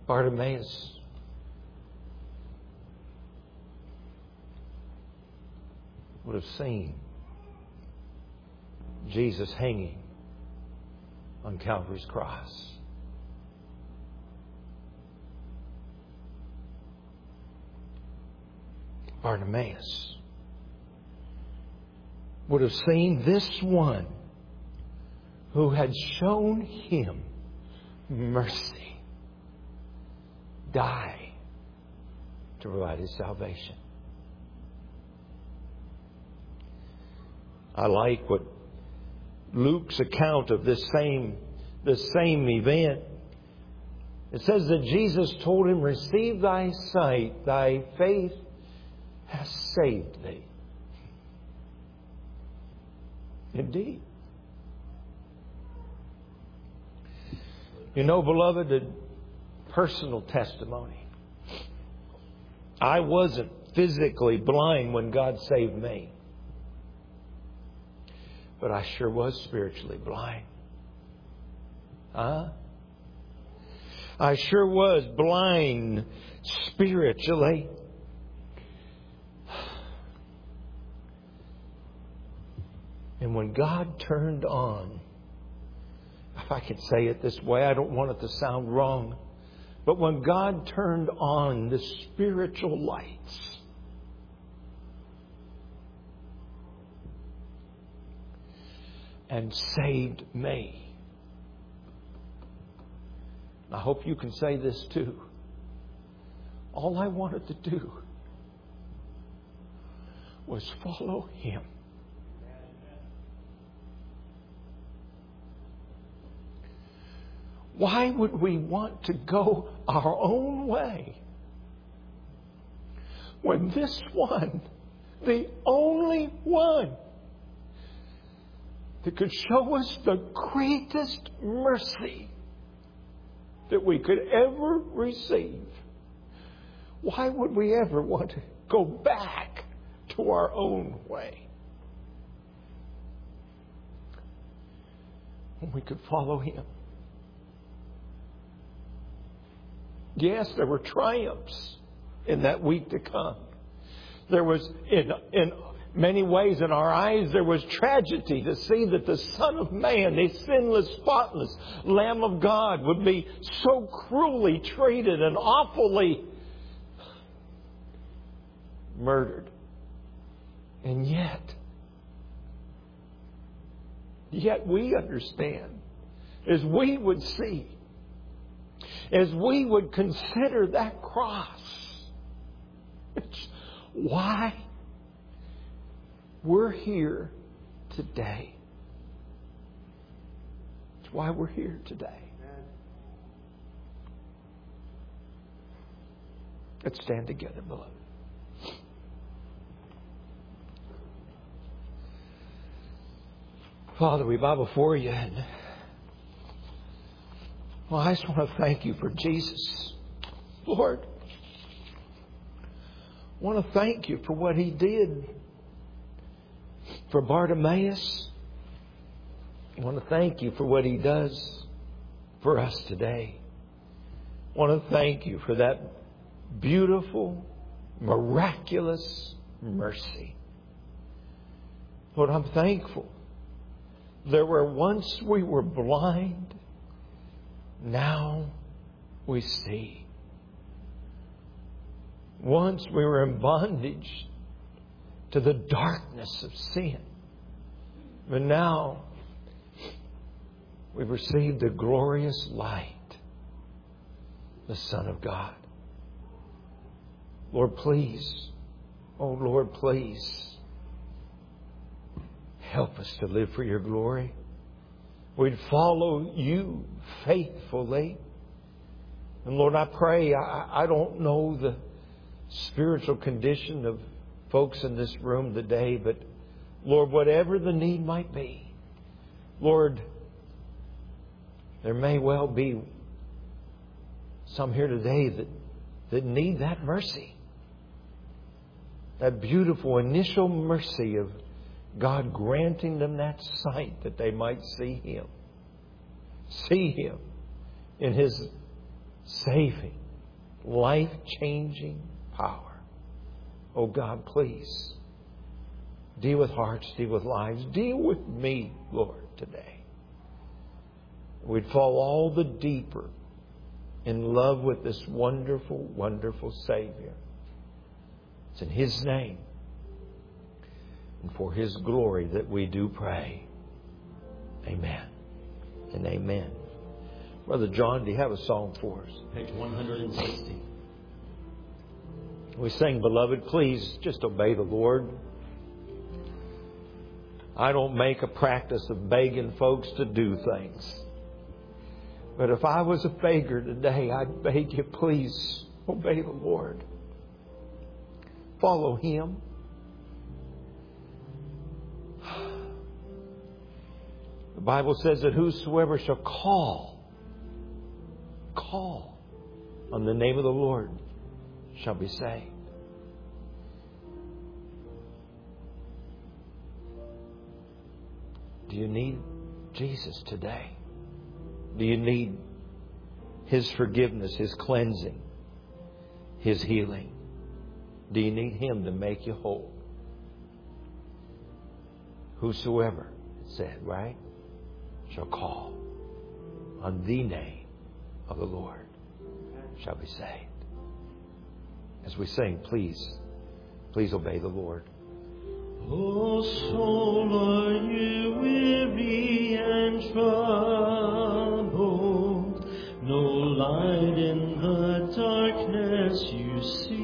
Bartimaeus would have seen Jesus hanging on Calvary's cross. Bartimaeus would have seen this one who had shown him mercy die to provide his salvation. I like what Luke's account of this same, this same event. It says that Jesus told him, "Receive thy sight, thy faith has saved thee." Indeed. You know, beloved, a personal testimony. I wasn't physically blind when God saved me. But I sure was spiritually blind. Huh? I sure was blind spiritually. And when God turned on, if I could say it this way, I don't want it to sound wrong, but when God turned on the spiritual lights, and saved me, I hope you can say this too. All I wanted to do was follow Him. Why would we want to go our own way when this one, the only one that could show us the greatest mercy that we could ever receive, why would we ever want to go back to our own way when we could follow Him? Yes, there were triumphs in that week to come. There was, in, in many ways in our eyes, there was tragedy to see that the Son of Man, the sinless, spotless Lamb of God, would be so cruelly treated and awfully murdered. And yet, yet we understand, as we would see, as we would consider that cross, it's why we're here today. It's why we're here today. Let's stand together, beloved. Father, we bow before you, and well, I just want to thank you for Jesus. Lord, I want to thank you for what He did for Bartimaeus. I want to thank you for what He does for us today. I want to thank you for that beautiful, miraculous mercy. Lord, I'm thankful. There were once we were blind, now we see. Once we were in bondage to the darkness of sin, but now we've received the glorious light, the Son of God. Lord, please, oh Lord, please help us to live for your glory. We'd follow you faithfully. And Lord, I pray, I, I don't know the spiritual condition of folks in this room today, but Lord, whatever the need might be, Lord, there may well be some here today that, that need that mercy. That beautiful initial mercy of God granting them that sight that they might see Him. See Him in His saving, life-changing power. Oh God, please deal with hearts, deal with lives, deal with me, Lord, today. We'd fall all the deeper in love with this wonderful, wonderful Savior. It's in His name and for His glory that we do pray. Amen and amen. Brother John, do you have a song for us? Page one hundred sixty. We sing, Beloved, please just obey the Lord. I don't make a practice of begging folks to do things. But if I was a beggar today, I'd beg you, please obey the Lord. Follow Him. The Bible says that whosoever shall call, call on the name of the Lord shall be saved. Do you need Jesus today? Do you need His forgiveness, His cleansing, His healing? Do you need Him to make you whole? Whosoever, it said, right, shall call on the name of the Lord shall be saved. As we sing, please, please obey the Lord. Oh, soul, are you weary and troubled? No light in the darkness you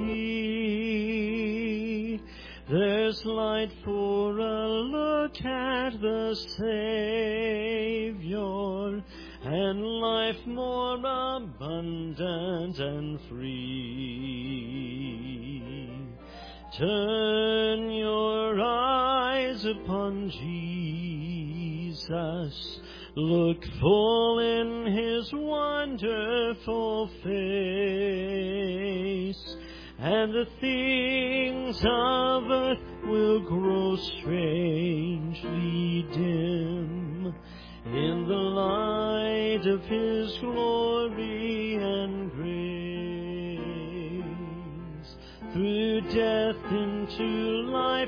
see. There's light for a look at the Savior, and life more abundant and free. Turn your eyes upon Jesus. Look full in His wonderful face, and the things of earth will grow strangely dim in the light of His glory and grace. Through death into life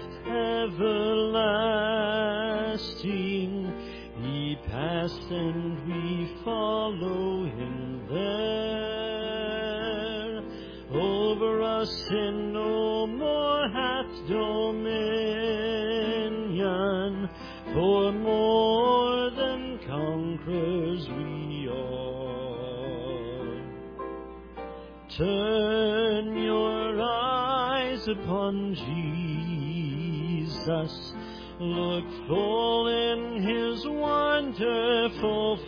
everlasting, He passed and we follow Him there. Over us sin no more hath dominion, for more than conquerors we are. Turn your eyes upon Jesus. Look full in His wonderful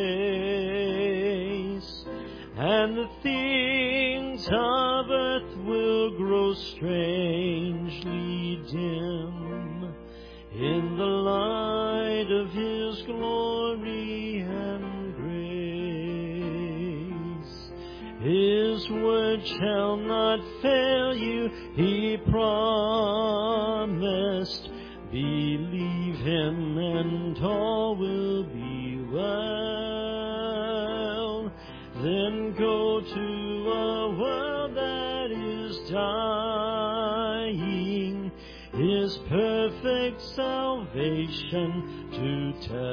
face, and the things of earth will grow strangely dim in the light of His glory and grace. His word shall not fail you, He promised. Believe Him and all will be well. Then go to a world that is dying, His perfect salvation to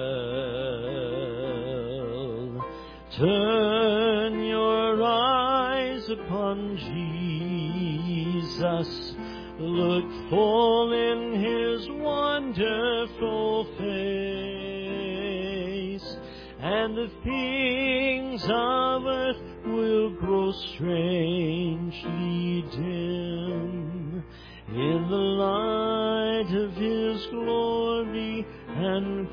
tell. Turn your eyes upon Jesus. Look full in His wonderful face, and the things of earth will grow strangely dim in the light of His glory and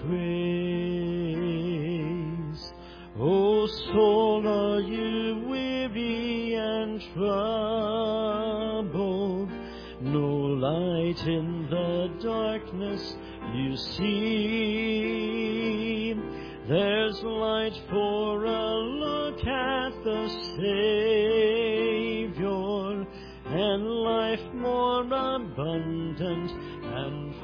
grace. O soul, are you weary and troubled? No light in the darkness you see. There's light for a look at the Savior, and life more abundant and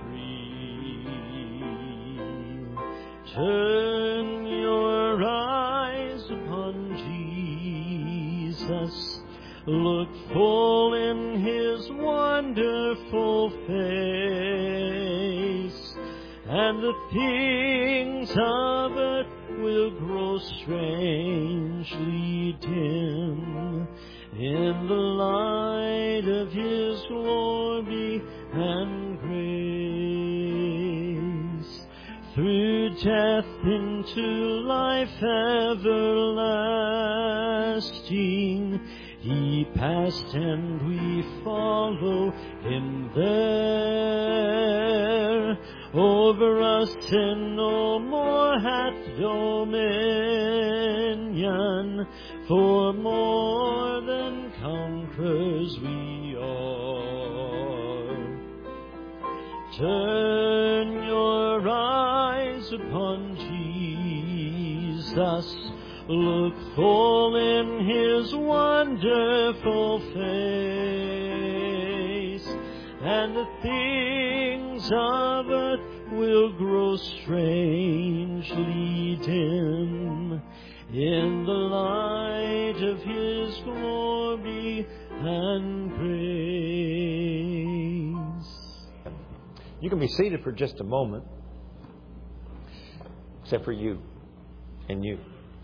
free. Turn your eyes upon full in His wonderful face, and the things of earth will grow strangely dim in the light of His glory and grace. Through death into life everlasting, He passed and we follow Him there. Over us sin no more hath dominion, for more than conquerors we are. Turn your eyes upon Jesus, look full in His wonderful face, and the things of earth will grow strangely dim in the light of His glory and grace. You can be seated for just a moment, except for you and you.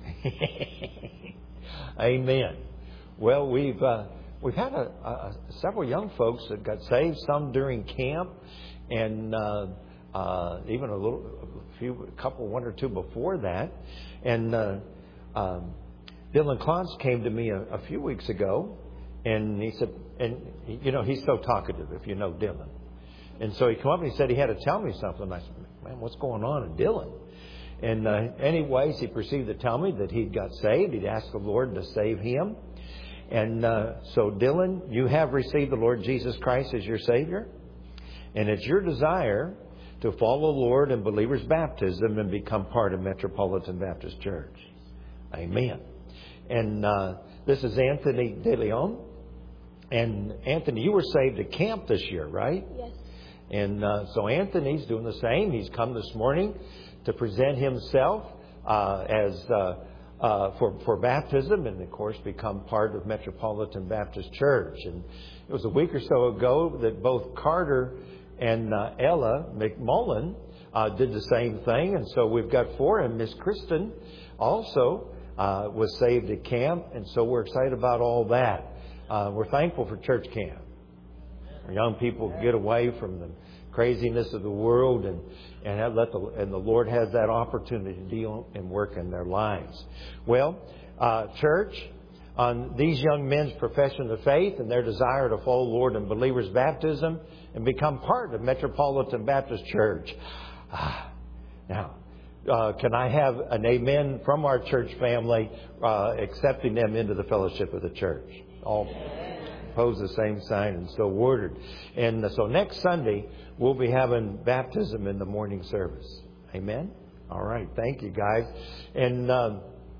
Amen. Well, we've uh, we've had a, a, several young folks that got saved. Some during camp, and uh, uh, even a little, a few, a couple, one or two before that. And uh, um, Dylan Klontz came to me a, a few weeks ago, and he said, and you know, he's so talkative if you know Dylan. And so he came up and he said he had to tell me something. I said, man, what's going on in Dylan? And uh, anyways, he proceeded to tell me that he'd got saved. He'd asked the Lord to save him. And uh, so, Dylan, you have received the Lord Jesus Christ as your Savior. And it's your desire to follow the Lord in believer's baptism and become part of Metropolitan Baptist Church. Amen. And uh, this is Anthony De Leon. And Anthony, you were saved at camp this year, right? Yes. And uh, so Anthony's doing the same. He's come this morning to present himself uh, as uh, uh, for for baptism, and of course become part of Metropolitan Baptist Church. And it was a week or so ago that both Carter and uh, Ella McMullen uh, did the same thing, and so we've got four. And Miss Kristen also uh, was saved at camp, and so we're excited about all that. Uh, we're thankful for church camp. Our young people get away from the craziness of the world, and and have let the and the Lord has that opportunity to deal and work in their lives. Well, uh, church, on these young men's profession of faith and their desire to follow the Lord in believers' baptism and become part of Metropolitan Baptist Church. Ah, now, uh, can I have an amen from our church family uh, accepting them into the fellowship of the church? All pose the same sign and so ordered. And so next Sunday, we'll be having baptism in the morning service. Amen? All right. Thank you, guys. And um,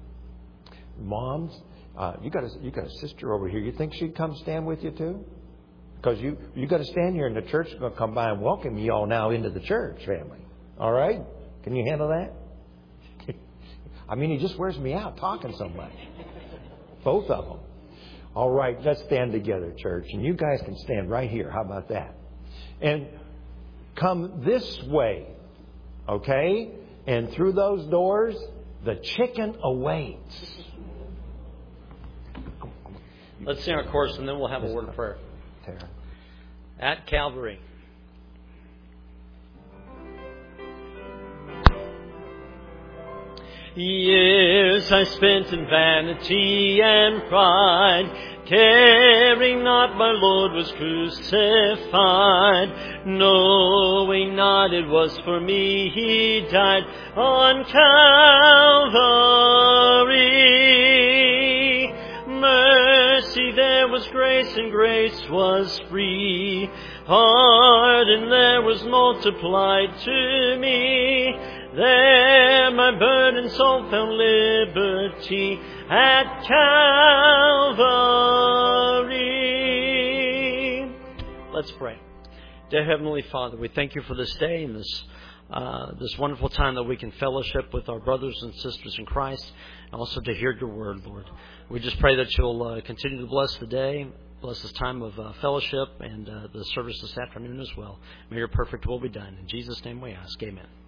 moms, uh, you got a, you got a sister over here. You think she'd come stand with you too? Because you you got to stand here and the church is going to come by and welcome you all now into the church family. All right? Can you handle that? I mean, he just wears me out talking so much. Both of them. All right, let's stand together, church. And you guys can stand right here. How about that? And come this way, okay? And through those doors, the chicken awaits. Let's sing our chorus and then we'll have a word of prayer. Tara. At Calvary. Years I spent in vanity and pride, caring not my Lord was crucified, knowing not it was for me He died on Calvary. Mercy there was grace, and grace was free. Pardon there was multiplied to me. There my burdened soul found liberty at Calvary. Let's pray. Dear Heavenly Father, we thank you for this day and this uh, this wonderful time that we can fellowship with our brothers and sisters in Christ, and also to hear your word, Lord. We just pray that you'll uh, continue to bless the day, bless this time of uh, fellowship and uh, the service this afternoon as well. May your perfect will be done. In Jesus' name we ask. Amen.